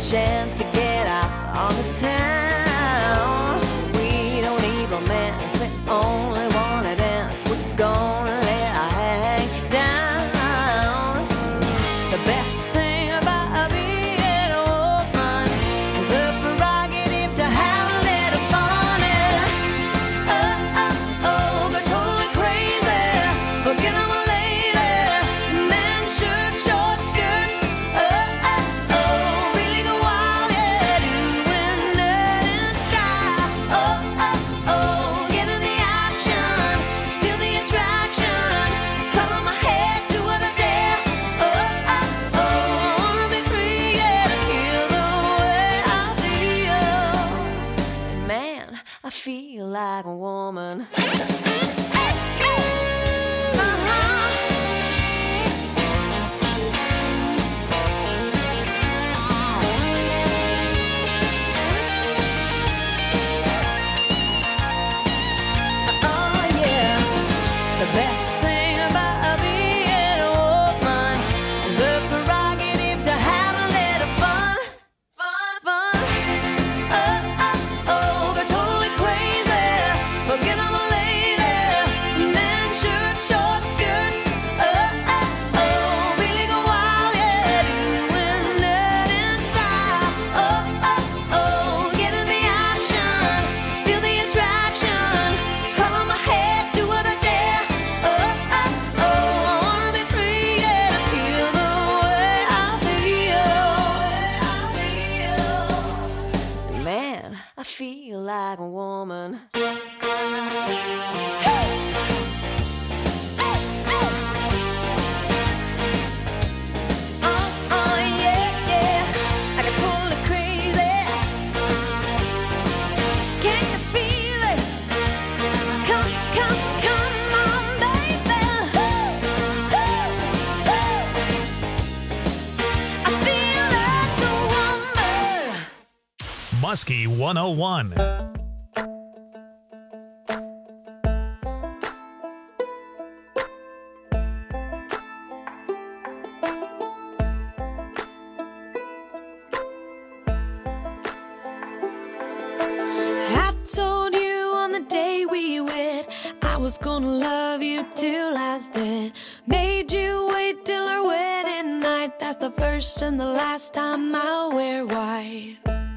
chance to get out on the town. We don't need romance, we only wanna dance. We're gonna let our hang down. The best thing about being a woman is the prerogative to have a little fun. And go totally crazy, forget I'm a lady. Men, shirt, short skirts. Really go wild, yeah, doing that in sky. Get in the action, feel the attraction. Color my head, do what I dare. Wanna be free, yeah, feel the way I feel. And man, I feel like a woman. Oh yeah, the best thing about being a woman is the prerogative to have a little fun. Go totally crazy, forget I'm a lady. Men, shirt, short skirts. Really go wild, yeah, doing that in style. Get in the action, feel the attraction. Color my head, do what I dare. Wanna be free, yeah, feel the way I feel. Man, I feel like a woman. Yeah, I got totally crazy. Can you feel it? Come on, baby. I feel like a woman. Muskie 101. I told you on the day we wed I was gonna love you till I was dead. Made you wait till our wedding night. That's the first and the last time I'll wear white.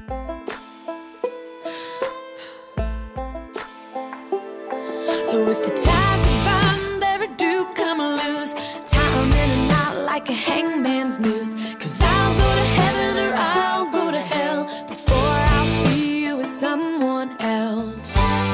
So if the ties of bond ever do come loose, tie 'em in a knot like a hangman's noose. 'Cause I'll go to heaven or I'll go to hell before I'll see you with someone else.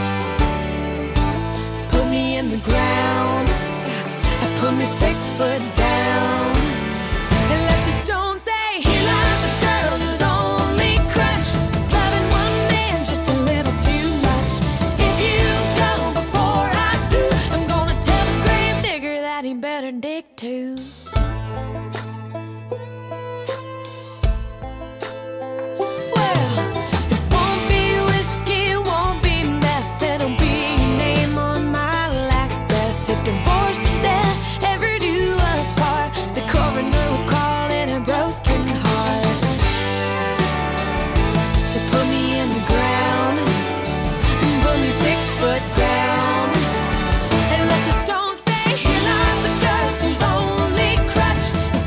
Put me in the ground, put me 6 foot down, and let the stone say, here lies a girl whose only crutch is loving one man just a little too much. If you go before I do, I'm gonna tell the grave digger that he better dig too. Well, it won't be whiskey, it won't be meth, it'll be your name on my last breath. If divorce or death ever do us part, the coroner will call it a broken heart. So put me in the ground, put me 6 foot down, and let the stone say, here lies the girl whose only crutch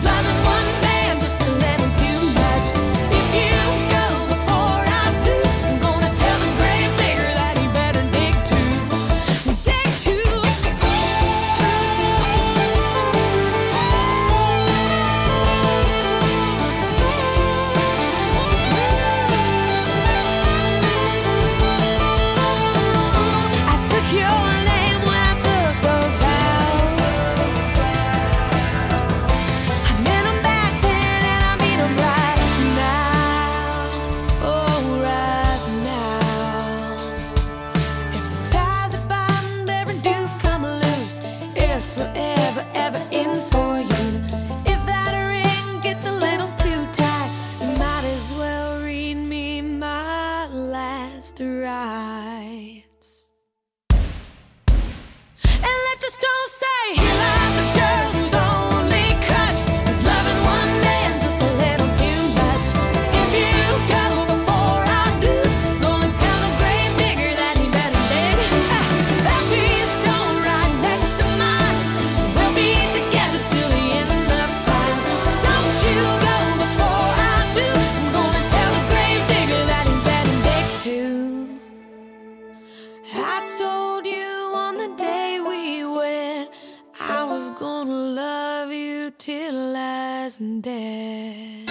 you till last dead.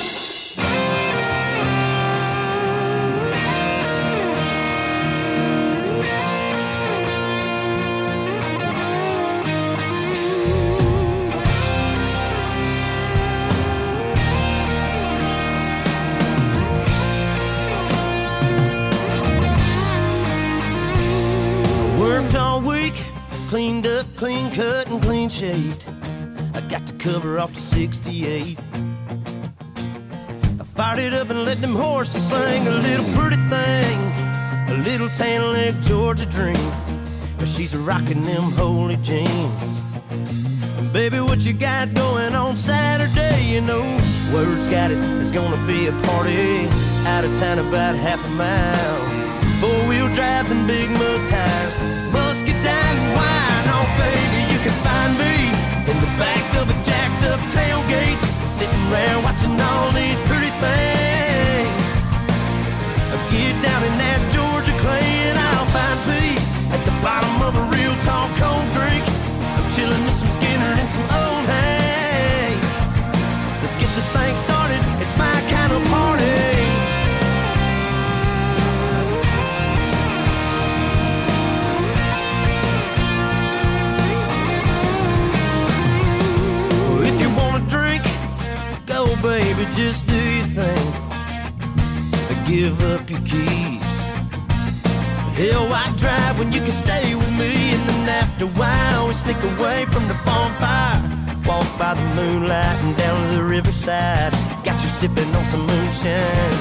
Worked all week, cleaned up, clean cut, and clean shaved. I got the cover off the 68. I fired it up and let them horses sing a little pretty thing, a little tan leg Georgia dream. But she's rocking them holy jeans. And baby, what you got going on Saturday? You know, word's got it, there's gonna be a party out of town about half a mile. Four-wheel drives and big mud tires, muscadine and wine. Oh, baby, you can find me in the back of a jacked-up tailgate, sitting around watching all these pretty things. I'll get down in that Georgia clay and I'll find peace at the bottom of a real tall cold drink. I'm chilling with some Skinner and some old hay. Let's get this thing started, it's my kind of party. Baby, just do your thing. Give up your keys. Hell, why drive when you can stay with me? And then after a while, we sneak away from the bonfire, walk by the moonlight and down to the riverside. Got you sipping on some moonshine.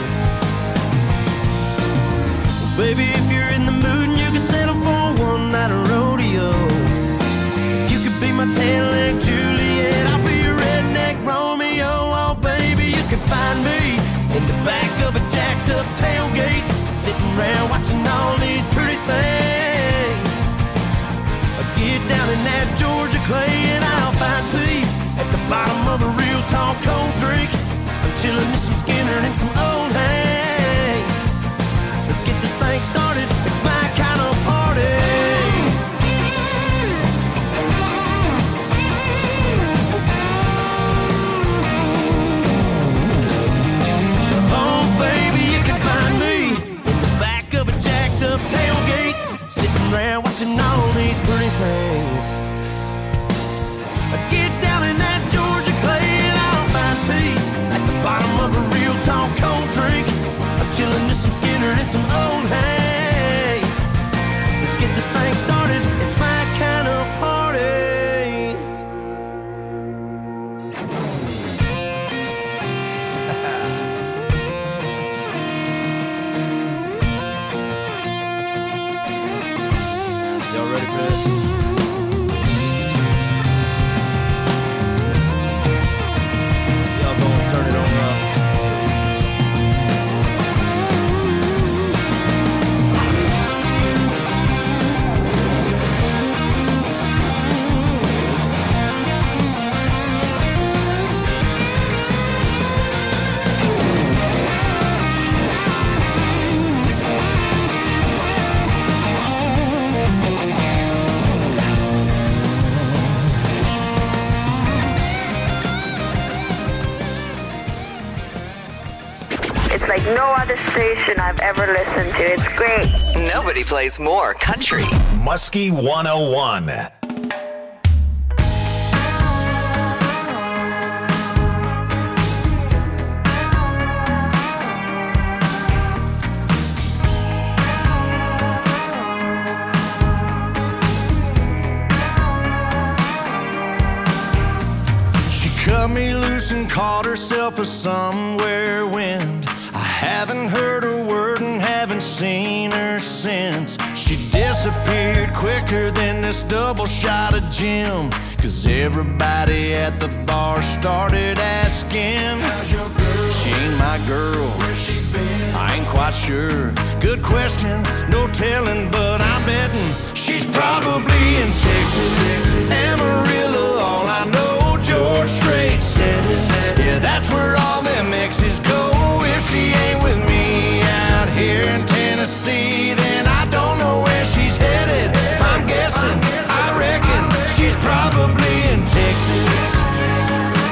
Well, baby, if you're in the mood and you can settle for one night of rodeo, you could be my tan-leg Juliet, I'll be your redneck Romeo. Oh, baby, you can find me in the back of a jacked-up tailgate, sitting around watching all these pretty things. I get down in that Georgia clay and I'll find peace at the bottom of a real tall cold drink. I'm chilling with some Skinner and some old hay. Let's get this thing started, it's my kind of party. Tailgate, sitting around watching all these pretty things. I get down in that Georgia clay and I'll find peace at the bottom of a real tall cold drink. I'm chilling with some Skinner and some old hay. Let's get this thing started, it's my kind of party. Ready for this? Y'all gonna turn it on up. Like no other station I've ever listened to. It's great. Nobody plays more country. Muskie 101. She cut me loose and caught herself a somewhere wind. Haven't heard a word and haven't seen her since. She disappeared quicker than this double shot of gin. 'Cause everybody at the bar started asking, how's your girl? She ain't my girl. Where's she been? I ain't quite sure. Good question, no telling, but I'm betting she's probably in Texas. Amarillo, all I know, George Strait said it. Yeah, that's where all them exes go. If she ain't with me out here in Tennessee, then I don't know where she's headed. If I'm guessing, I reckon she's probably in Texas.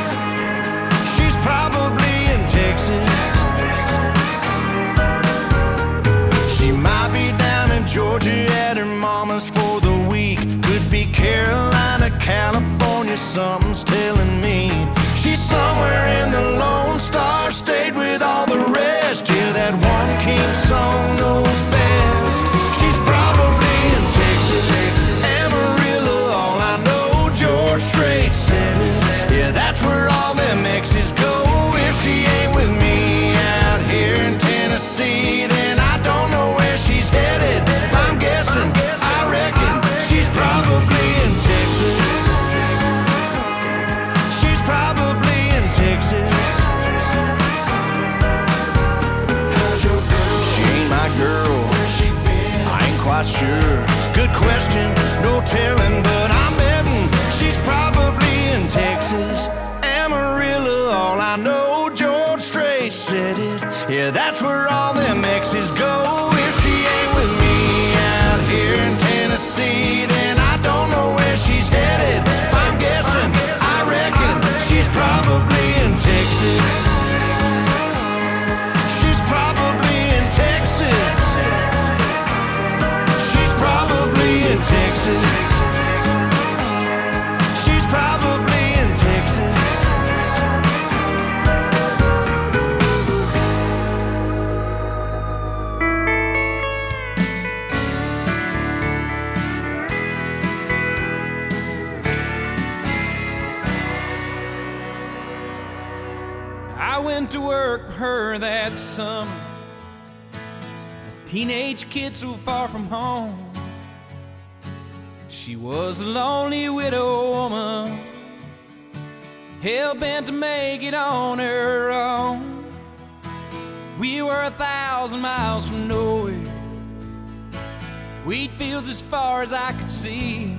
something's telling me she's somewhere in the Lone Star State with all the rest. Yeah, that one king song knows best. She's probably in Texas, Amarillo, all I know, George Strait said it. Yeah, that's where all them exes go. If she ain't with me out here in Tennessee, then I don't know where she's headed. If I'm guessing, I reckon she's probably in Texas. She's probably in Texas. How's your girl? She ain't my girl. Where's she been? I ain't quite sure. Good question, no telling, but I'm betting she's probably in Texas. Amarillo, all I know, George Strait said it. Yeah, that's where all them exes go. If she ain't with me out here in Tennessee, then I don't know where she's headed. If I'm guessing, I reckon she's probably in Texas. She's probably in Texas. She's probably in Texas. She's probably in Texas. I went to work for her that summer, a teenage kid so far from home. She was a lonely widow woman, hell-bent to make it on her own. We were 1,000 miles from nowhere, wheat fields as far as I could see,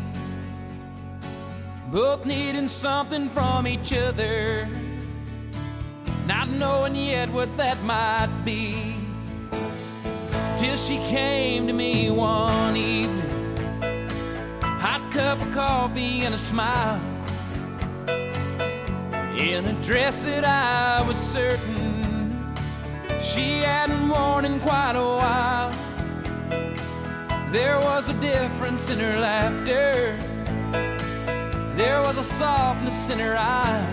both needing something from each other, not knowing yet what that might be. Till she came to me one evening, hot cup of coffee and a smile, in a dress that I was certain she hadn't worn in quite a while. There was a difference in her laughter, there was a softness in her eyes,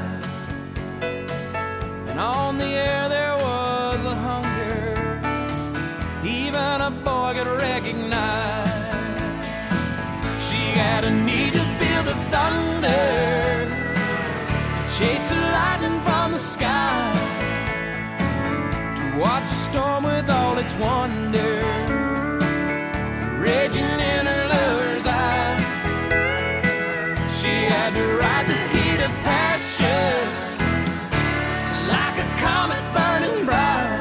and on the air there was a hunger even a boy could recognize. She had a need to feel the thunder, to chase the lightning from the sky, to watch a storm with all its wonder raging in her lover's eye. She had to ride the heat of passion like a comet burning bright,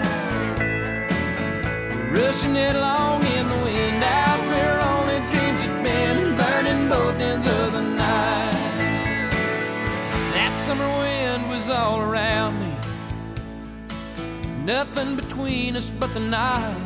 rushing it along in the wind out where only dreams had been, burning both ends of the night. That summer wind was all around me, nothing between us but the night.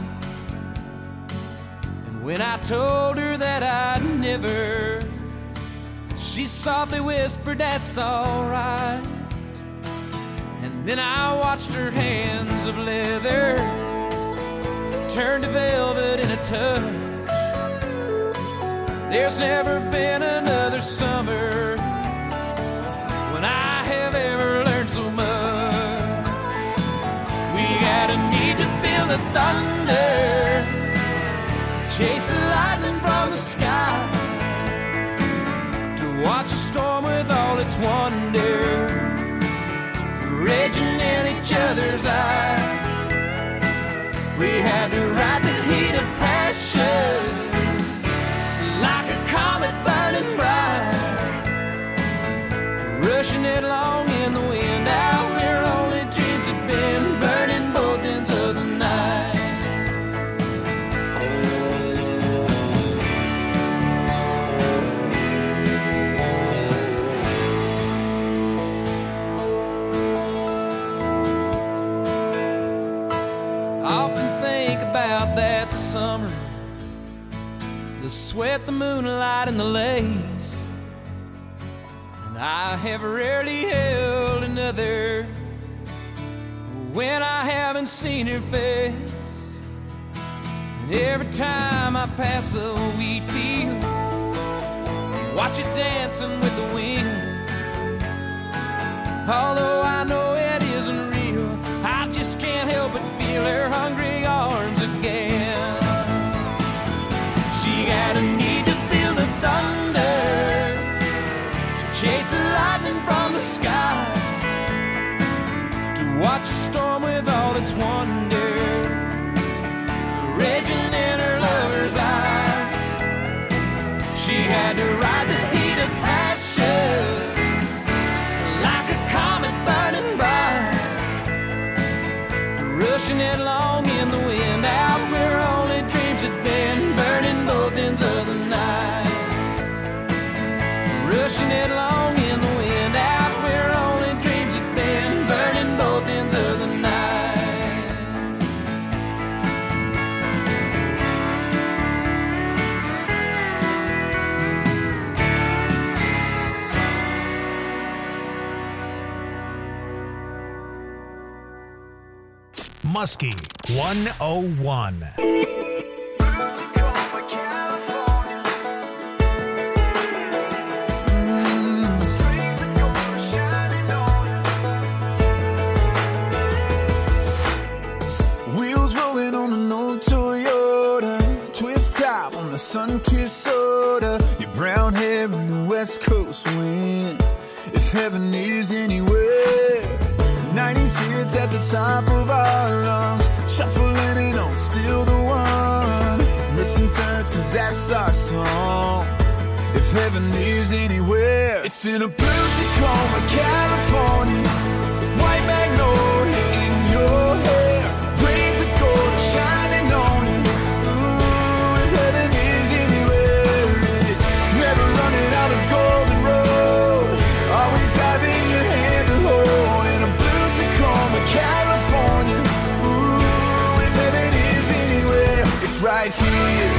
And when I told her that I'd never, she softly whispered, "That's alright." And then I watched her hands of leather turn to velvet in a touch. There's never been another summer when I have ever learned so much. We had a need to feel the thunder, to chase the lightning from the sky, to watch a storm with all its wonder raging in each other's eyes. We had to ride the heat of passion like a comet burning bright, rushing it along in the wind out where only dreams had been, burning both ends of the night. About that summer, the sweat, the moonlight, and the lace, and I have rarely held another when I haven't seen her face. And every time I pass a wheat field, watch it dancing with the wind, Although I know it isn't real, I just can't help but feel her hungry arms again. She got a need to feel the thunder, to chase the lightning from the sky, to watch a storm with all its wonder raging in her lover's eye. She had to ride the heat of passion like a comet burning bright, rushing headlong in the wind out where only dreams had been, burning both ends of the night. Rushing headlong in the wind out where only dreams had been, burning both ends of the night. Muskie 101. Wheels rolling on an old Toyota, twist top on the sun-kissed soda, your brown hair in the West Coast wind. If heaven is anywhere, 90s hits at the top of our lungs, shuffling it on, still the one. Missing turns, cause that's our song. If heaven is anywhere, it's in a blue Tacoma, California, white magnolia in your hair, rays of gold shining on you. Ooh, if heaven is anywhere, it's never running out of golden road, always having your hand to hold in a blue Tacoma, California. Ooh, if heaven is anywhere, it's right here.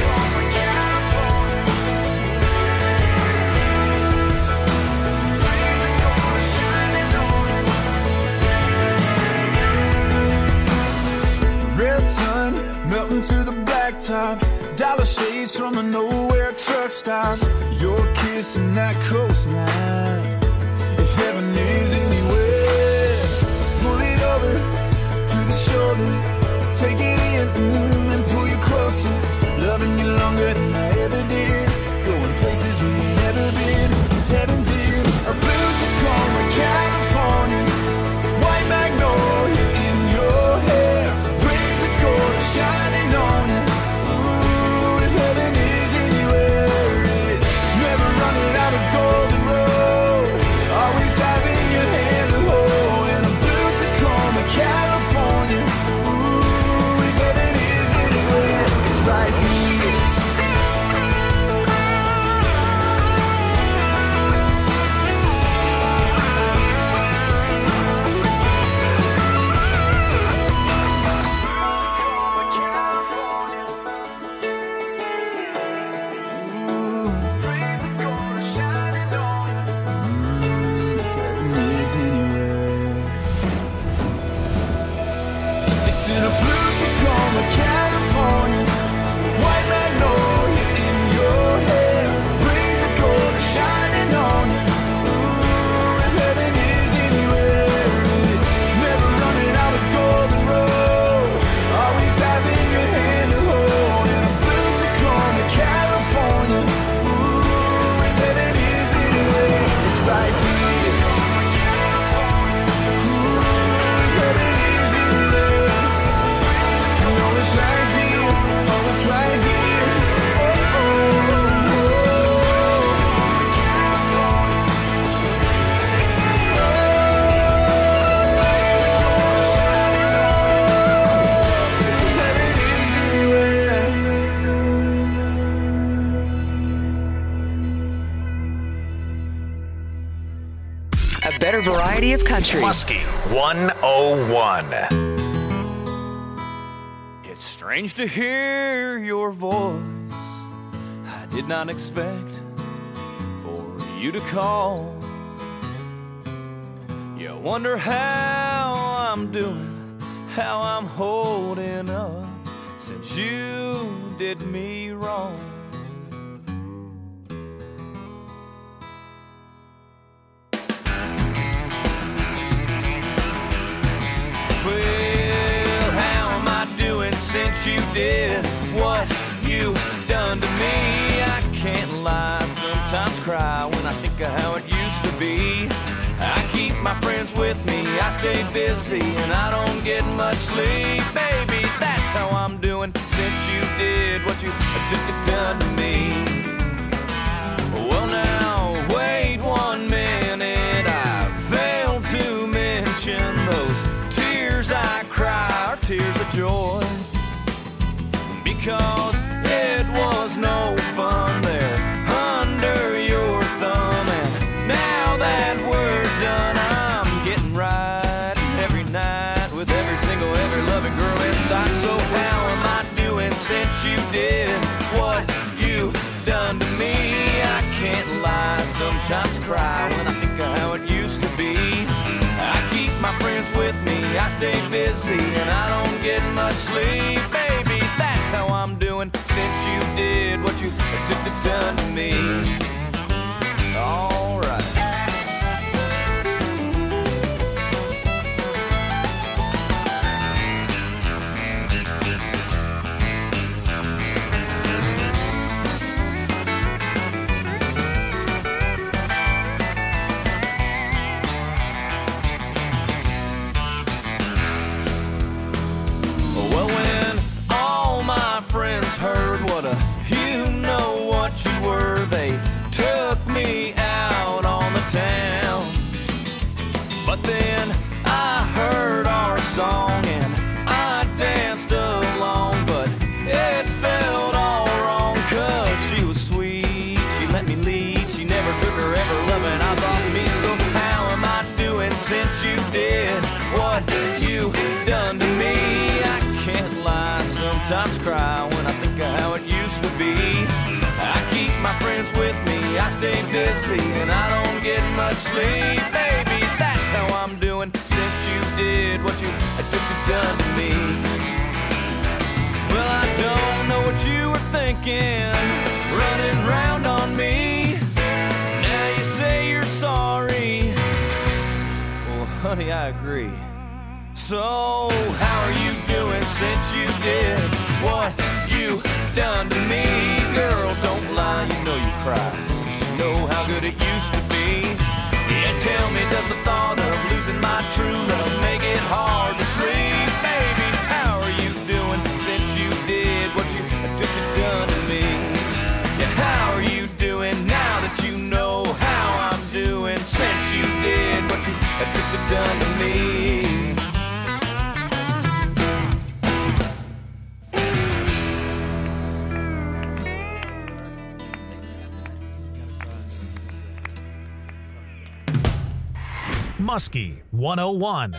Red sun melting to the blacktop, dollar shades from a nowhere truck stop, your kiss and that coastline. If heaven is anywhere, pull it over to the shoulder, to take it in and pull you closer, loving you longer than I ever did, going places we've never been. Cause heaven's in a blue Tacoma, California, white magnolia in your hair, rays of gold shining on you. Ooh, if heaven is anywhere, it's never running out of golden road, always having your hand to hold in a blue Tacoma, California. Ooh, if heaven is anywhere, it's right here. It's in a blue Tacoma, California, white magnolia in your hair, rays of gold shining on you. Ooh, if heaven is anywhere, it's never running out of golden road, always having your hand to hold in a blue Tacoma, California. Ooh, if heaven is anywhere, it's right here. A better variety of country. Muskie 101. It's strange to hear your voice. I did not expect for you to call. You wonder how I'm doing, how I'm holding up since you did me wrong. since you did what you done to me. I can't lie, sometimes cry when I think of how it used to be. I keep my friends with me, I stay busy, and I don't get much sleep. Baby, that's how I'm doing since you did what you done to me. Well now, wait 1 minute, I failed to mention those tears I cry are tears of joy. Because it was no fun there under your thumb, and now that we're done, I'm getting right every night with every loving girl inside. So how am I doing since you did what you done to me? I can't lie, sometimes cry when I think of how it used to be. I keep my friends with me, I stay busy, and I don't get much sleep. Baby, that's how I'm doing since you did what you done to me. All right. Heard what you know what you were, they took me out on the town. But then I heard our song and I danced along, but it felt all wrong, cause she was sweet, she let me lead, she never took her ever loving eyes off me. So how am I doing since you did what you done to me? I can't lie, sometimes cry when I think of how it used to be. I keep my friends with me, I stay busy, and I don't get much sleep. Baby, that's how I'm doing since you did what you done to me. Well, I don't know what you were thinking, running round on me. Now you say you're sorry. Well, honey, I agree. So, how are you doing since you did what you done to me? Girl, don't lie, you know you cry, 'cause you know how good it used to be. Yeah, tell me, does the thought of losing my true love make it hard to sleep? Baby, how are you doing since you did what you done to me? Yeah, how are you doing now that you know how I'm doing since you did what you done to me? Muskie 101.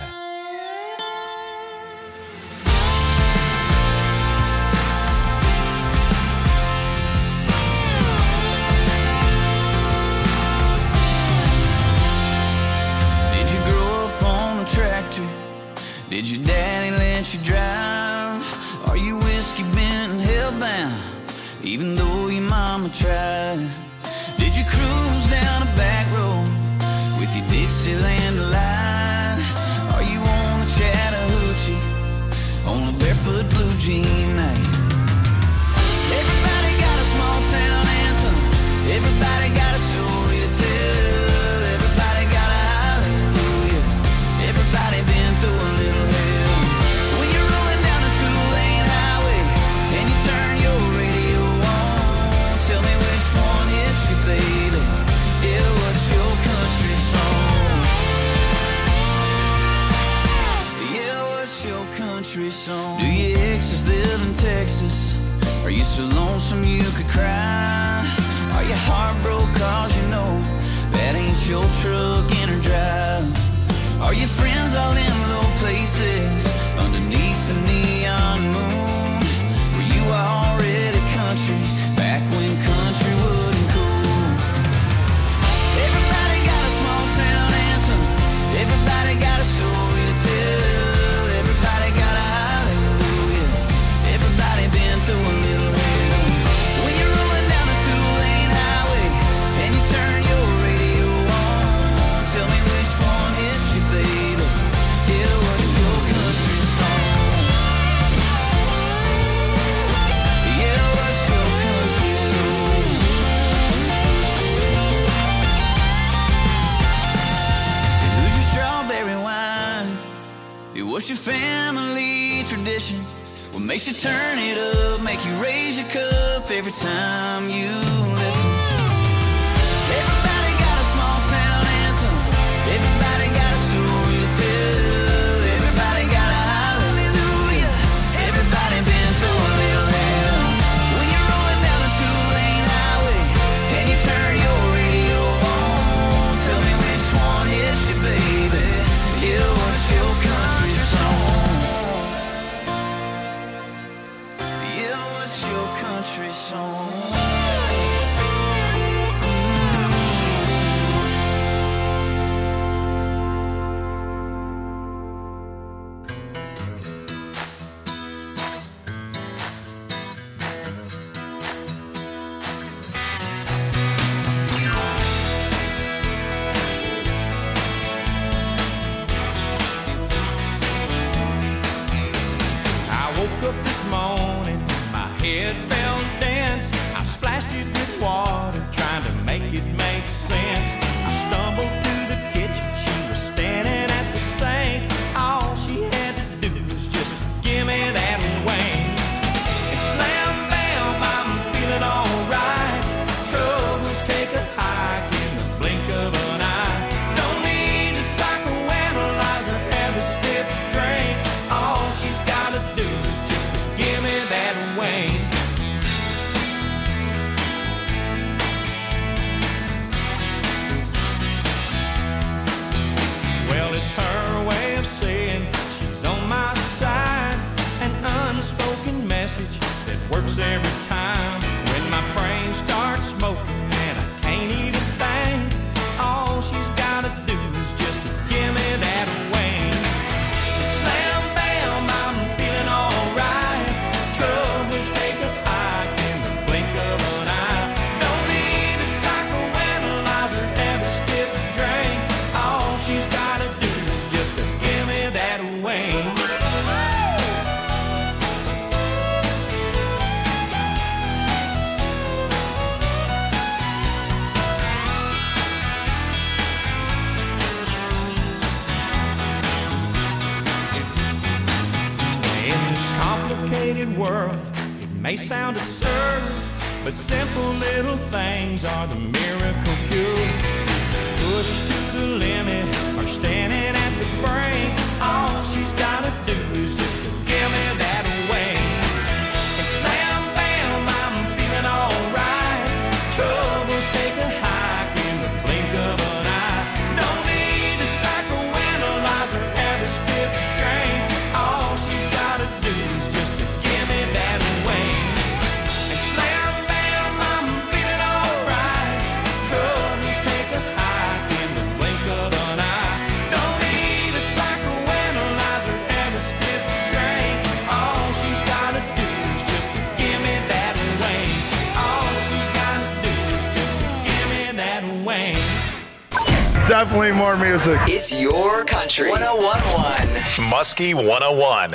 Did you grow up on a tractor? Did your daddy let you drive? Are you whiskey bent and hellbound, even though your mama tried? Did you cruise down a back road with your Dixieland delight? Are you on the Chattahoochee on a barefoot blue jean night? Everybody got a small town anthem, everybody got a story to tell, everybody got a hallelujah, everybody been through a little hell. When you're rolling down a two-lane highway and you turn your radio on, tell me which one hits you, baby. Yeah, what's your country song? Yeah, what's your country song? Do your exes live in Texas? Are you so lonesome you could cry? Are you heartbroken cause you know that ain't your truck in or drive? Are your friends all in low places underneath the neon moon? Were you already country back when country wasn't cool? Everybody got a small town anthem, everybody got a story to tell, everybody got a hallelujah, everybody been through a little hell. When you're rolling down a two-lane highway and you turn your radio on, tell me which one hits you, baby. Yeah, It was your family tradition. What makes you turn it up, make you raise your cup every time you listen. Everybody got a small town anthem. Everybody got a story to tell. Everybody got a hallelujah. Everybody been through a little hell. When you're rolling down the two-lane highway and you turn your radio on, tell me which one hits you, baby. Yeah, what's your country song? Yeah, what's your country song? Up this morning, my head felt dense. I splashed it with water, trying to make it make sense. I stumbled to the kitchen, she was standing at the sink. All she had to do was just give me that wing. And slam, bam, I'm feeling alright. Troubles take a hike in the blink of an eye. Don't need to psychoanalyze or have a stiff drink. All she's gotta do is give me that wing. Well, it's her way of saying she's on my side. An unspoken message that works every time. When my brain starts smoking and I can't even think, all she's gotta do is just give me that wing. Slam, bam, I'm feeling alright. Troubles take a hike in the blink of an eye. Don't need a psychoanalyze or have a stiff drink. All she's gotta do is just to give me that wing. In this complicated world, it may sound absurd, but simple little things are the miracle cure. Pushed to the limit or standing at the brink, all she's gotta do is just to give me that wing. And slam, bam, I'm feeling alright. Troubles take a hike in the blink of an eye. Don't need a psychoanalyze or have a stiff drink. All she's gotta do is just to give me that wing. And slam, bam, I'm feeling alright. Troubles take a hike in the blink of an eye. Don't need a psychoanalyze or have a stiff drink. All she's gotta do is just to give me that wing. All she's gotta do is just to give me that wing. Definitely more music. It's your country. 101.1. Muskie 101.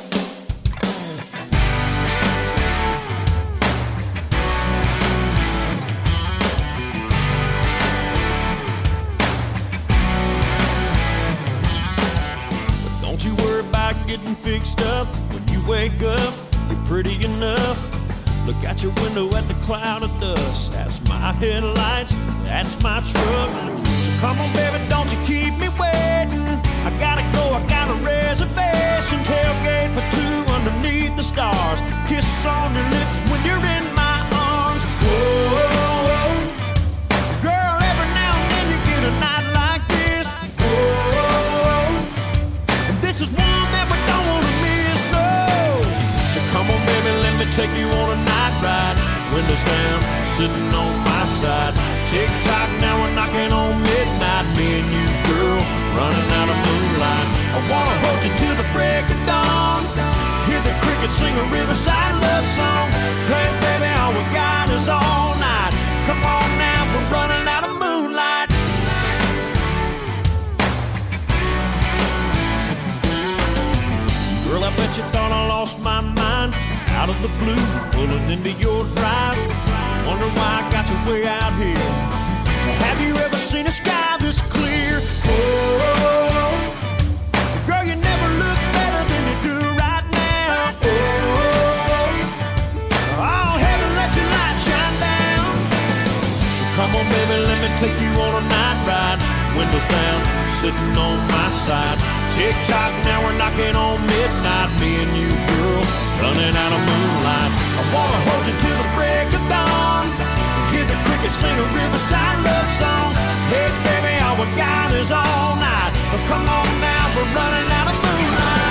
Don't you worry about getting fixed up. When you wake up, you're pretty enough. Look out your window at the cloud of dust. That's my headlights, that's my truck. So come on, baby, don't you keep me waiting. I gotta go, I got a reservation. Tailgate for two underneath the stars. Kiss on your lips when you're in my arms. Whoa, girl, every now and then you get a night like this. Whoa, and this is one that we don't wanna miss, no. So come on, baby, let me take you on a night ride. Windows down, sitting on my side. Tick-tock, now we're knocking on midnight. Me and you, girl, running out of moonlight. I wanna hold you till the break of dawn. Hear the crickets sing a riverside love song. Hey, baby, all we got is all night. Come on now, we're running out of moonlight. Girl, I bet you thought I lost my mind. Out of the blue, pulling into your drive. Wonder why I got you way out here. Have you seen a sky this clear. Oh, girl, you never look sitting on my side. Tick-tock, now we're knocking on midnight. Me and you, girl, running out of moonlight. I wanna hold you till the break of dawn. Hear the crickets sing a riverside love song. Hey, baby, all we got is all night. But come on now, we're running out of moonlight.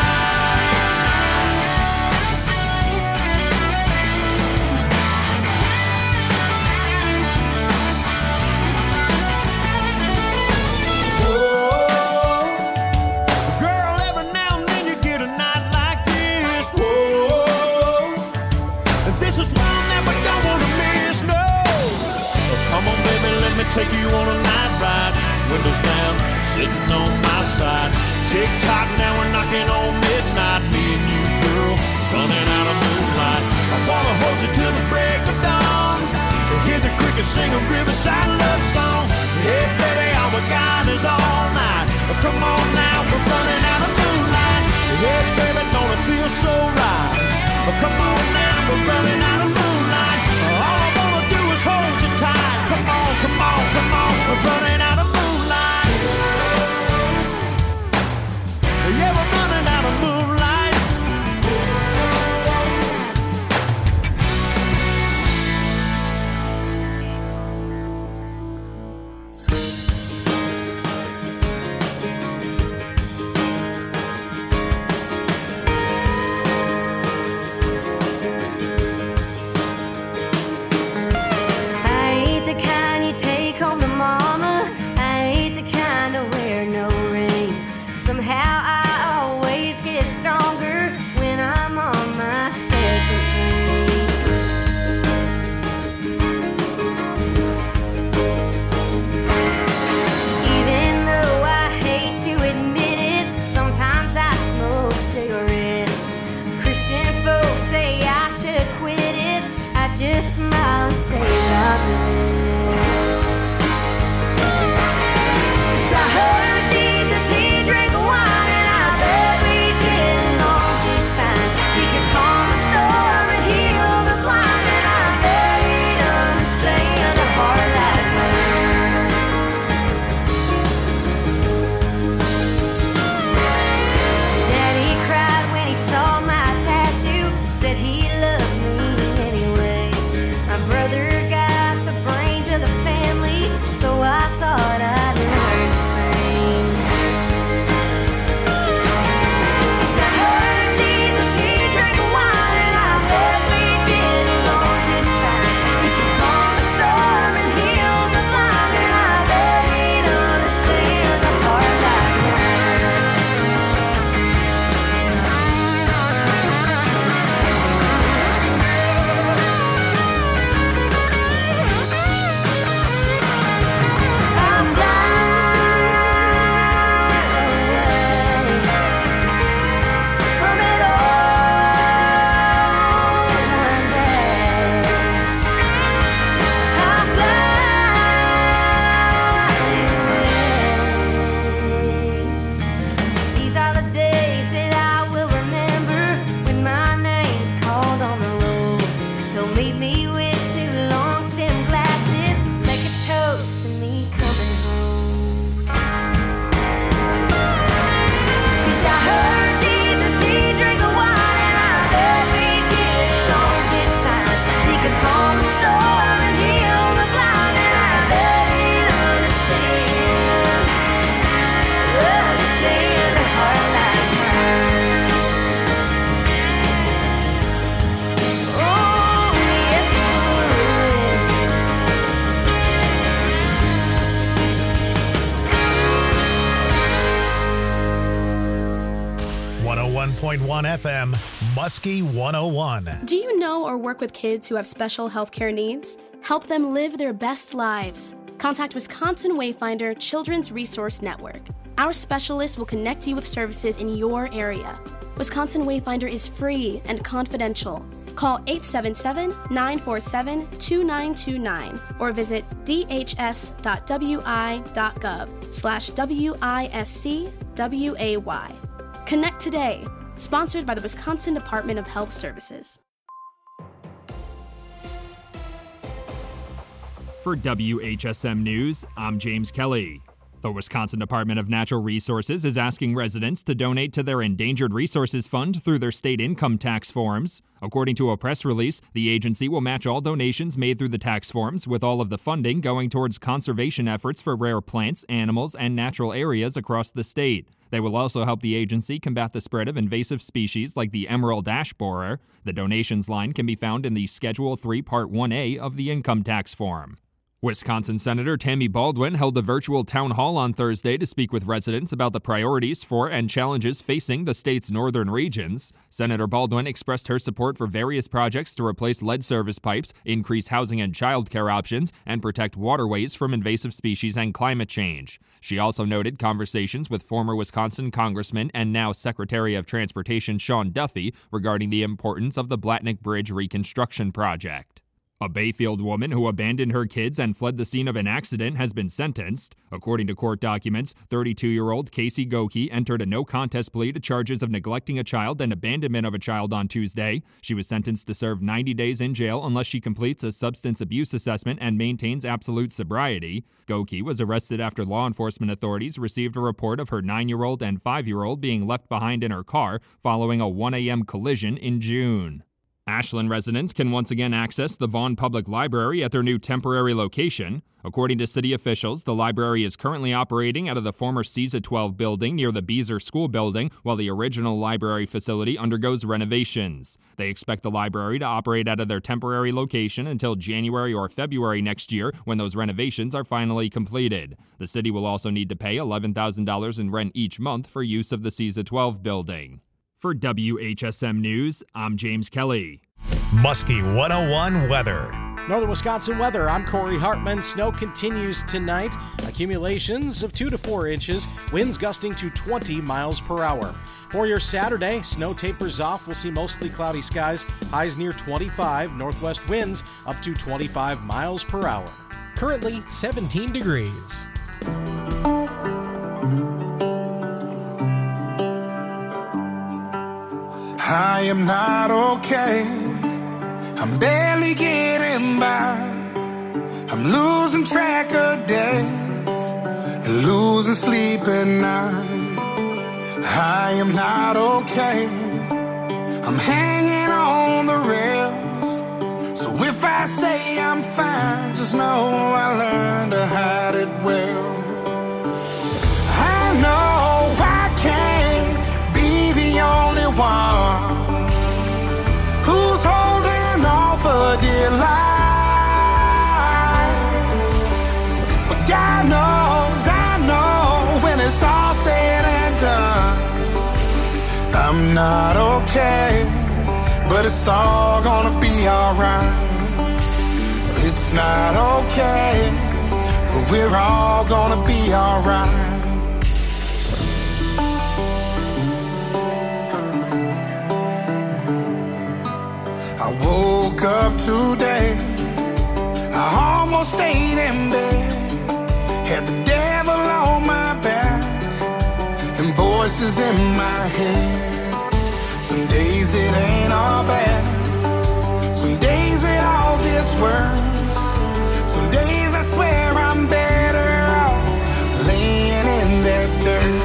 Take you on a night ride, windows down, sitting on my side. Tick-tock, now we're knocking on midnight. Me and you, girl, running out of moonlight. I wanna hold you till the break of dawn. Hear the crickets sing a riverside love song. Hey, baby, all we got is all night. Come on now, we're running out of moonlight. Hey, baby, don't it feel so right? Come on now, we're running out of moonlight. All I wanna do is hold you tight. Come on, come on, come on, we're running out of moonlight. Yeah, we're running out of moonlight. Just smile and say God bless. 'Cause I heard Jesus, he drank wine, and I bet we'd get along just fine. He could calm the storm and heal the blind, and I bet he'd understand a heart like mine. Daddy cried when he saw my tattoo, said he loved me anyway. My brother got the brains of the family, so I thought I'd learn to sing. 'Cause I heard Jesus, he drank wine, and I bet we'd get along just fine. He could calm the storm and heal the blind, and I bet he'd understand a heart like mine. I'm from it all one day. I'm These are the days that I will remember, when my name's called on the road. They'll meet me with 2 long stem glasses, make a toast to me coming home. 'Cause I heard Jesus, he drank wine, and I bet we'd get along just fine. He could calm the storm and heal the blind, and I bet he'd understand a heart like mine. Oh, yes, he would. 101.1 FM, Muskie 101. Do you know or work with kids who have special healthcare needs? Help them live their best lives. Contact Wisconsin Wayfinder Children's Resource Network. Our specialists will connect you with services in your area. Wisconsin Wayfinder is free and confidential. Call 877-947-2929 or visit dhs.wi.gov/WISCWAY. Connect today. Sponsored by the Wisconsin Department of Health Services. For WHSM News, I'm James Kelly. The Wisconsin Department of Natural Resources is asking residents to donate to their Endangered Resources Fund through their state income tax forms. According to a press release, the agency will match all donations made through the tax forms, with all of the funding going towards conservation efforts for rare plants, animals, and natural areas across the state. They will also help the agency combat the spread of invasive species like the emerald ash borer. The donations line can be found in the Schedule 3 Part 1A of the income tax form. Wisconsin Senator Tammy Baldwin held a virtual town hall on Thursday to speak with residents about the priorities for and challenges facing the state's northern regions. Senator Baldwin expressed her support for various projects to replace lead service pipes, increase housing and childcare options, and protect waterways from invasive species and climate change. She also noted conversations with former Wisconsin Congressman and now Secretary of Transportation Sean Duffy regarding the importance of the Blatnick Bridge reconstruction project. A Bayfield woman who abandoned her kids and fled the scene of an accident has been sentenced. According to court documents, 32-year-old Casey Goki entered a no-contest plea to charges of neglecting a child and abandonment of a child on Tuesday. She was sentenced to serve 90 days in jail unless she completes a substance abuse assessment and maintains absolute sobriety. Goki was arrested after law enforcement authorities received a report of her 9-year-old and 5-year-old being left behind in her car following a 1 a.m. collision in June. Ashland residents can once again access the Vaughn Public Library at their new temporary location. According to city officials, the library is currently operating out of the former CESA 12 building near the Beezer School building, while the original library facility undergoes renovations. They expect the library to operate out of their temporary location until January or February next year, when those renovations are finally completed. The city will also need to pay $11,000 in rent each month for use of the CESA 12 building. For WHSM News, I'm James Kelly. Muskie 101 weather. Northern Wisconsin weather, I'm Corey Hartman. Snow continues tonight. Accumulations of 2 to 4 inches. Winds gusting to 20 miles per hour. For your Saturday, snow tapers off. We'll see mostly cloudy skies. Highs near 25. Northwest winds up to 25 miles per hour. Currently 17 degrees. I am not okay. I'm barely getting by. I'm losing track of days and losing sleep at night. I am not okay. I'm hanging on the rails. So if I say I'm fine, just know I learned to hide it well. I know I can't be the only one who's holding on for dear life. But God knows, I know, when it's all said and done, I'm not okay, but it's all gonna be alright. It's not okay, but we're all gonna be alright. I woke up today, I almost stayed in bed, had the devil on my back and voices in my head. Some days it ain't all bad, some days it all gets worse. Some days I swear I'm better off laying in that dirt.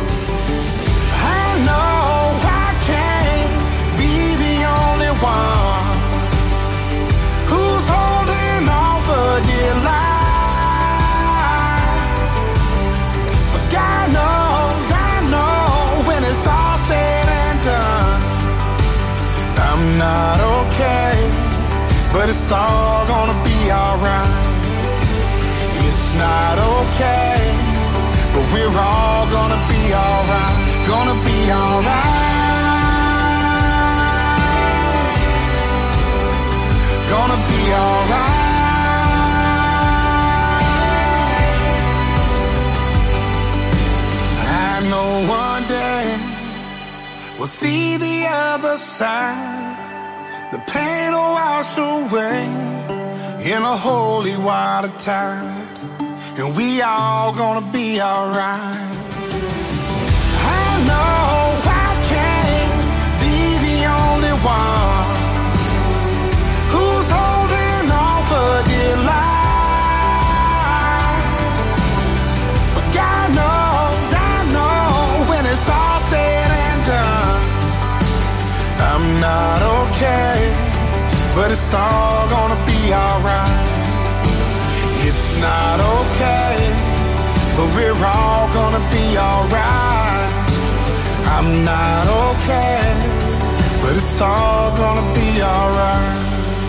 I know I can't be the only one who's holding on for dear life. But God knows, I know, when it's all said and done, I'm not okay, but it's all gonna be alright. It's not okay, but we're all gonna be alright. Gonna be alright. Gonna be alright. I know one day we'll see the other side. The pain will wash away in a holy water tide, and we all gonna be alright. I know I can't be the only one who's holding on for dear life. But God but it's all gonna be alright. It's not okay, but we're all gonna be alright. I'm not okay, but it's all gonna be alright.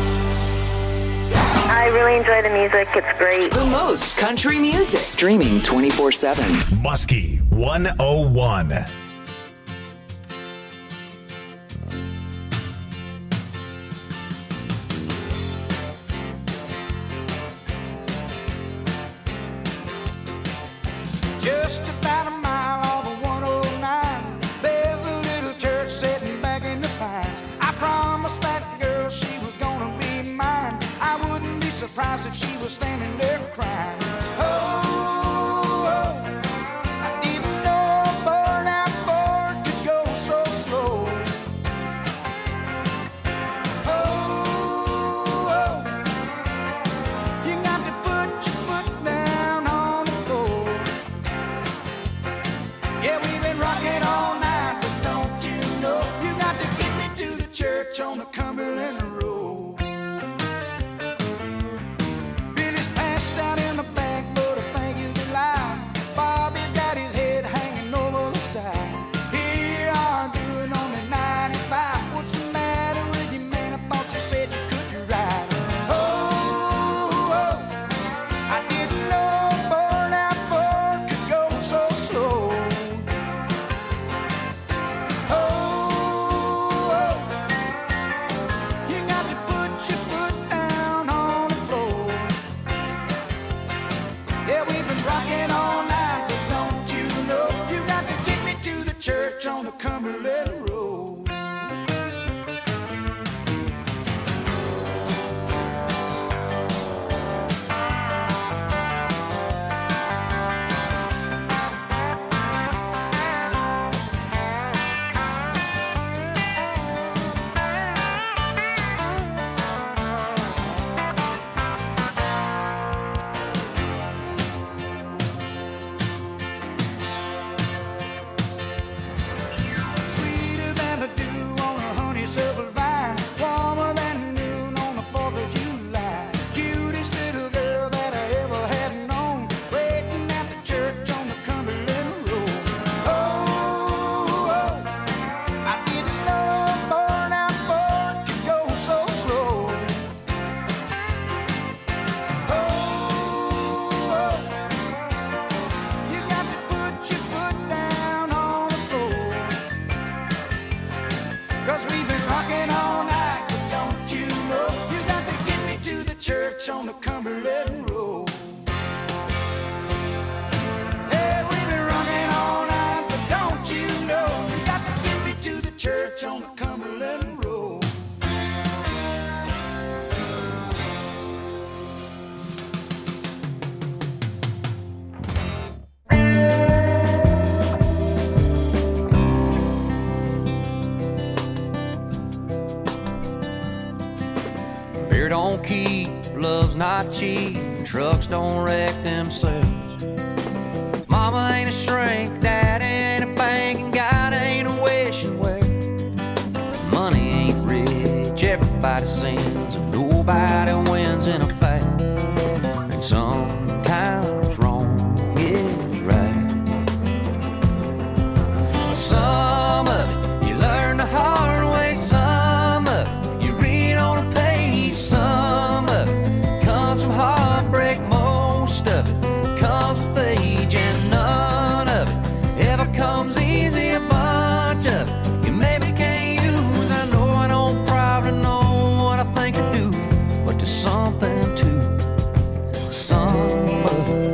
I really enjoy the music. It's great. The most country music. Streaming 24/7. Muskie 101. Just about a mile off of 109, there's a little church sitting back in the pines. I promised that girl she was gonna be mine. I wouldn't be surprised if she was standing there crying. Oh, I didn't know a burnout Ford could go so slow. Oh, you got to put your foot down on the floor. Yeah, we've been rocking all night, but don't you know you got to get me to the church on the Cumberland Road. Billy's passed out in the back, but I think he's alive. Bobby's got his head hanging over the side. Here are doing only 95. What's the matter with you, man? I thought you said you could ride. Oh, I didn't know a burnout Ford could go so slow. You got to put your foot down on the floor. Yeah, we've been rocking all night, but don't you know you got to get me to the church on the Cumberland Road. Sweeter than the dew on a honeysuckle vine, warmer than noon on the 4th of July. Cutest little girl that I ever had known, waiting at the church on the Cumberland Road. Oh, I didn't know a burnout Ford could go so slow. Oh, you got to put your foot down on the floor. 'Cause we've been rocking all night, but don't you know you got to get me to the church on the Cumberland Road. Hey, we've been rocking all night, but don't you know you got to get me to the church on the Cumberland Road. Beer don't keep, love's not cheap, trucks don't wreck themselves. Mama ain't a shrink, dad ain't a bank, and God ain't a wishing well. Money ain't rich, everybody sins, and nobody wins in a fight. And sometimes wrong is right. Some of it you learn the hard way, some of it you read on a page, some of it comes from heartbreak, most of it comes with age, and none of it ever comes easy. A bunch of it you maybe can't use. I know I don't probably know what I think I do, but there's something to some of it.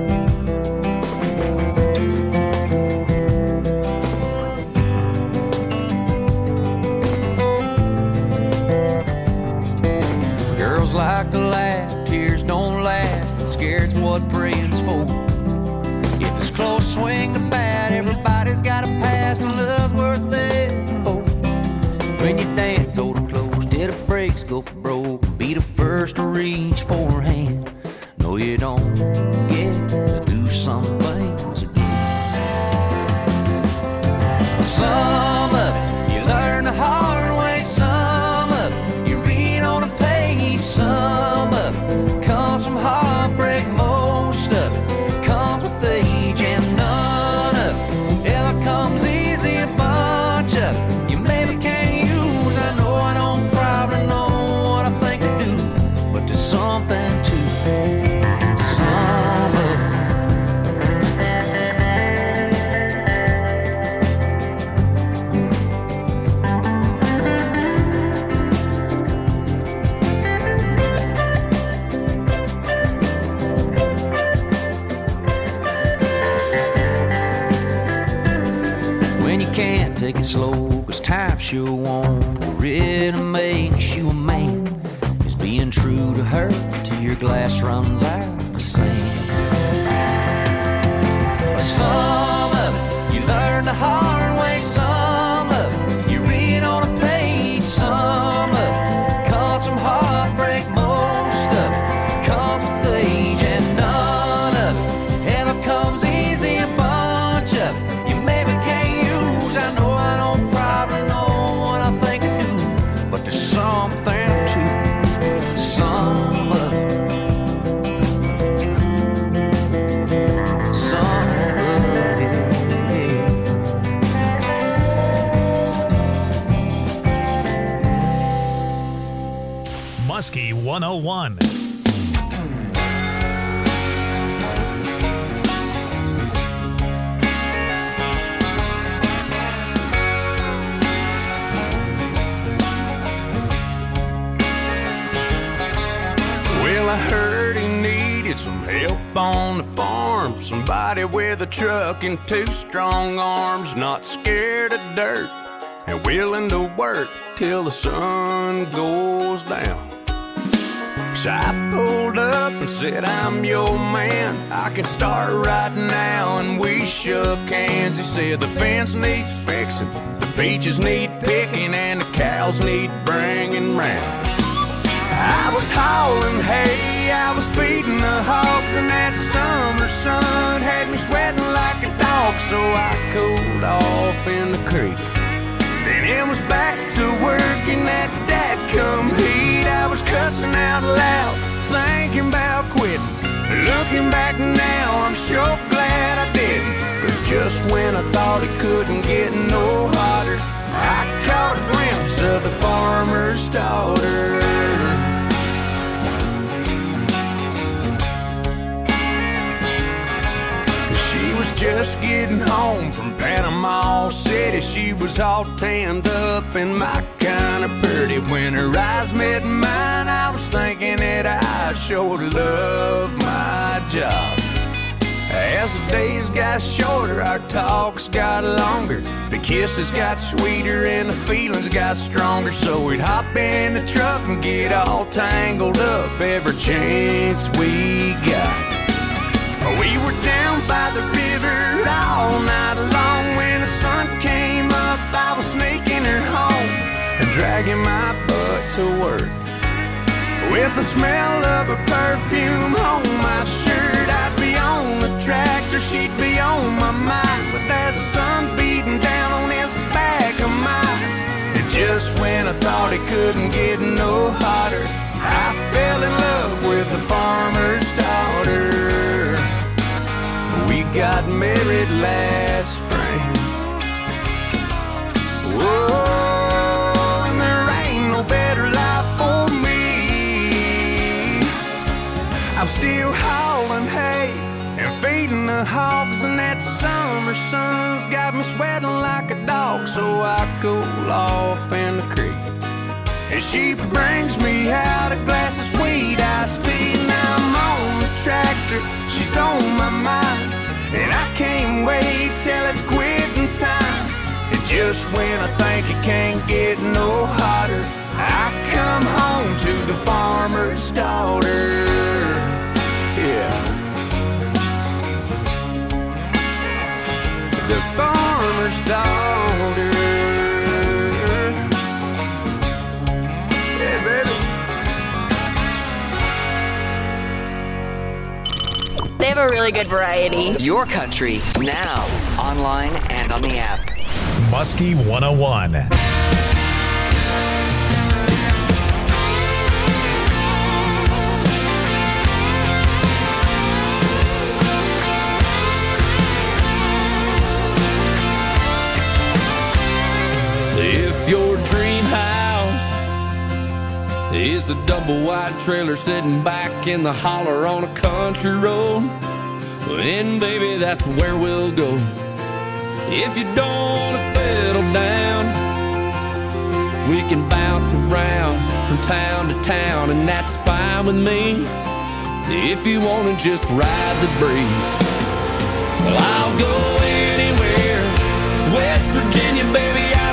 Girls like to laugh, tears don't last, and scared's what praying's for. If it's close, swing the bat, everybody's got a pass, and love's worth living for. When you dance, hold it close till the brakes go for broke. Be the first to reach for a hand. No, you don't get to do some things again. Some of it you learn the hard way, some of it you read on a page. slow, 'cause time sure won't really make you a man. Is being true to her till your glass runs out of sand. Some of it you learn the hard way, some of it you read on a page, some of it comes from heartbreak, most of it comes with age, and none of it ever comes easy. A bunch of it you maybe can't use. I know I don't probably know what I think I do, but there's something to some of it. Muskie 101. Well, I heard he needed some help on the farm. Somebody with a truck and two strong arms, not scared of dirt and willing to work till the sun goes down. So I pulled up and said, I'm your man, I can start right now. And we shook hands. He said the fence needs fixing, the peaches need picking, and the cows need bringing round. I was hauling hay, I was feeding the hogs, and that summer sun had me sweating like a dog. So I cooled off in the creek. Then it was back to work in that dadgum heat. I was cussing out loud, thinking about quitting. Looking back now, I'm sure glad I didn't. 'Cause just when I thought it couldn't get no hotter, I caught a glimpse of the farmer's daughter. She was just getting home from Panama City. She was all tanned up and my kind of pretty. When her eyes met mine, I was thinking that I sure love my job. As the days got shorter, our talks got longer. The kisses got sweeter and the feelings got stronger. So we'd hop in the truck and get all tangled up every chance we got. We were down by the river all night long. When the sun came up, I was sneaking her home and dragging my butt to work. With the smell of her perfume on my shirt, I'd be on the tractor, she'd be on my mind, with that sun beating down on this back of mine. And just when I thought it couldn't get no hotter, I fell in love with the farmer's daughter. We got married last spring. Whoa, and there ain't no better life for me. I'm still hauling hay and feeding the hogs, and that summer sun's got me sweating like a dog. So I cool off in the creek, and she brings me out a glass of sweet iced tea. Now I'm on the tractor, she's on my mind, and I can't wait till it's quitting time. And just when I think it can't get no hotter, I come home to the farmer's daughter. Yeah. The farmer's daughter. Yeah, baby. They have a really good variety. Your country, now, online and on the app. Muskie 101. If your dream house is a double wide trailer sitting back in the holler on a country road, then baby, that's where we'll go. If you don't want to settle down, we can bounce around from town to town, and that's fine with me. If you want to just ride the breeze, well, I'll go anywhere. West Virginia, baby,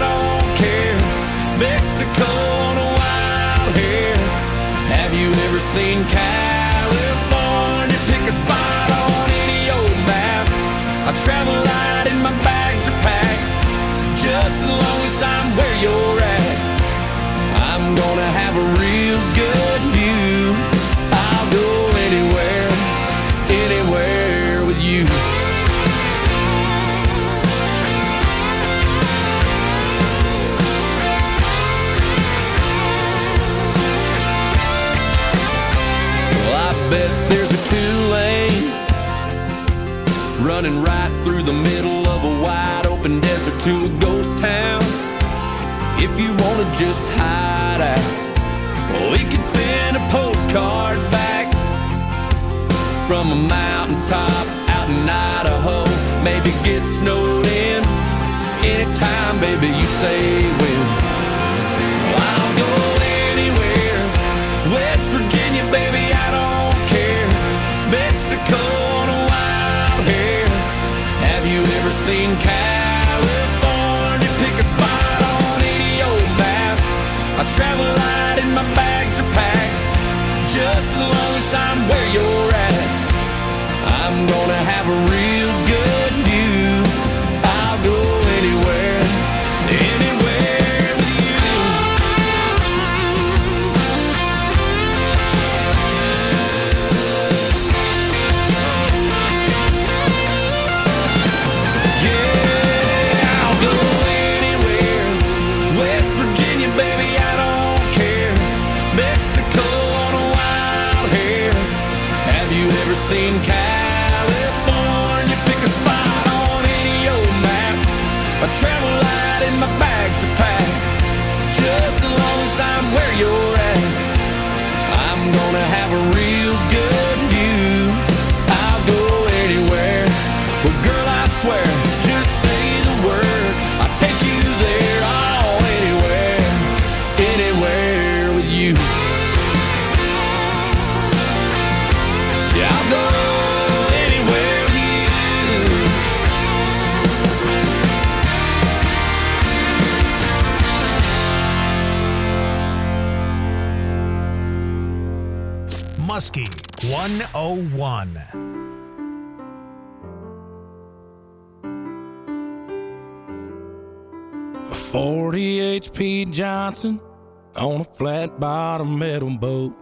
Mexico on a wild hair. Have you ever seen California? Pick a spot on any old map. I travel light and my bags are packed. Just as long as I'm where you're at, I'm gonna have a real good view. I'll go anywhere, anywhere with you. Well, I bet there's a 2-lane running right through the middle of a wide open desert to a ghost town. If you wanna just hide out, well, we could send a postcard back from a mountaintop out in Idaho. Maybe get snowed in anytime, baby, you say when. Well, I'll go anywhere. West Virginia, baby, I don't care. Mexico on a wild hair. Have you ever seen California? Pick a spot on any old map. I travel light and my bags are packed. Just as long as I'm where you're at, I'm gonna have a real good view. I'll go anywhere, anywhere with you. Yeah, I'll go anywhere. West Virginia, baby, I don't care. Mexico on a wild hair. Have you ever seen California? Pick a spot on any old map. I travel light and my bags are packed. Just as long as I'm where you're at, I'm gonna have a real good view. I'll go anywhere. Well, girl, I swear, just say the word, I'll take you there. Oh, anywhere, anywhere with you. Yeah, I'll go anywhere with you. Muskie 101. 40 HP Johnson on a flat bottom metal boat.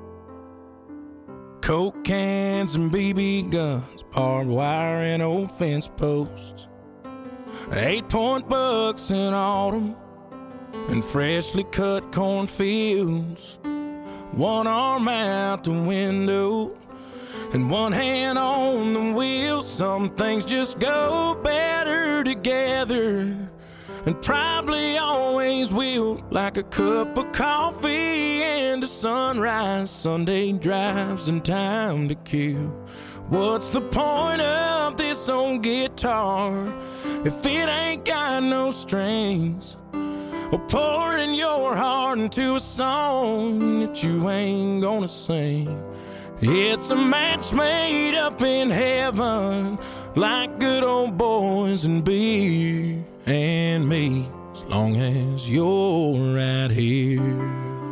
Coke cans and BB guns, barbed wire and old fence posts. 8-point bucks in autumn and freshly cut cornfields. One arm out the window and one hand on the wheel. Some things just go better together, and probably always will, like a cup of coffee and a sunrise, Sunday drives and time to kill. What's the point of this old guitar if it ain't got no strings? Or pouring your heart into a song that you ain't gonna sing. It's a match made up in heaven, like good old boys and beer and me, as long as you're right here.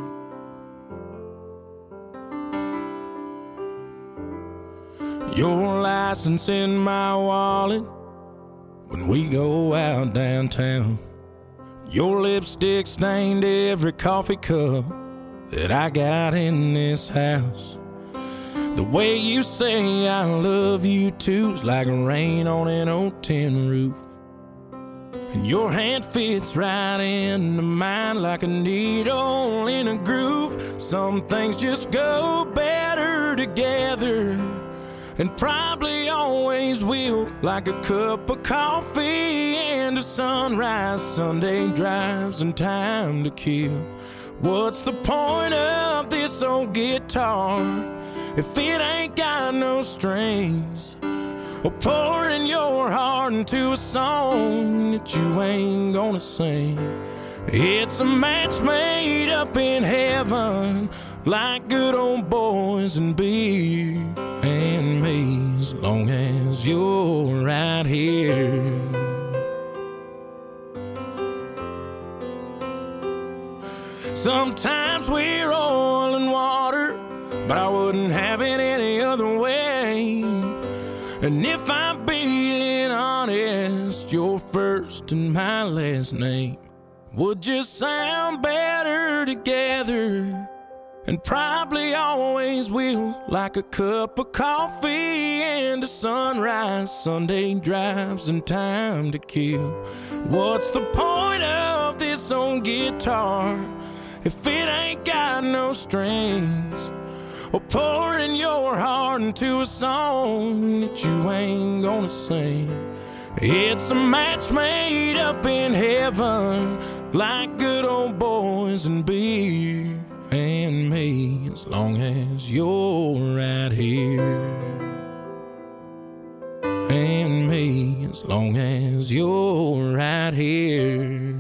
Your license in my wallet when we go out downtown. Your lipstick stained every coffee cup that I got in this house. The way you say I love you too's like rain on an old tin roof. And your hand fits right into mine like a needle in a groove. Some things just go better together, and probably always will, like a cup of coffee and a sunrise, Sunday drives and time to kill. What's the point of this old guitar if it ain't got no strings? Or pouring your heart into a song that you ain't gonna sing. It's a match made up in heaven, like good old boys and beer and me, as long as you're right here. Sometimes we're oil and water, but I wouldn't have it any other way. And if I'm being honest, your first and my last name would just sound better together, and probably always will, like a cup of coffee and a sunrise, Sunday drives and time to kill. What's the point of this old guitar if it ain't got no strings? Or pouring your heart into a song that you ain't gonna sing. It's a match made up in heaven, like good old boys and beer and me, as long as you're right here. And me, as long as you're right here.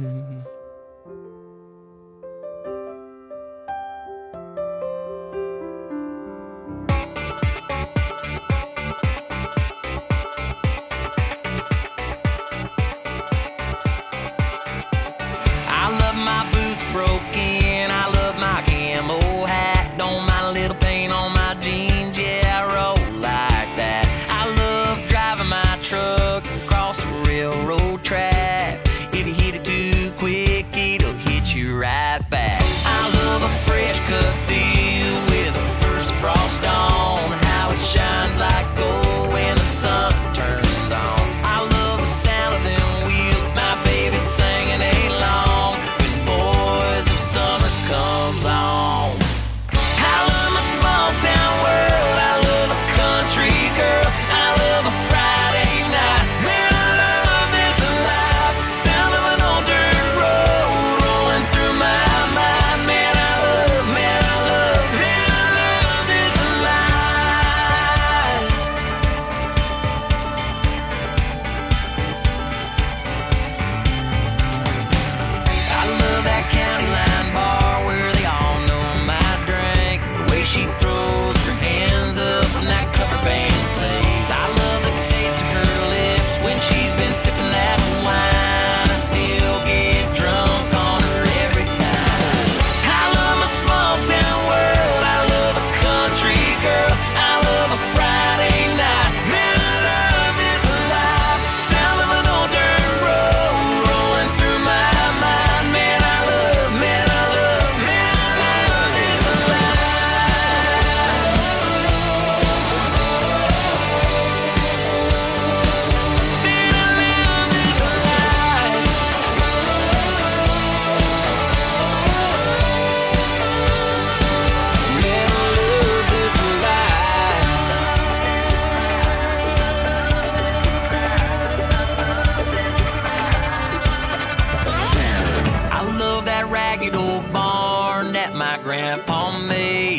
Grandpa made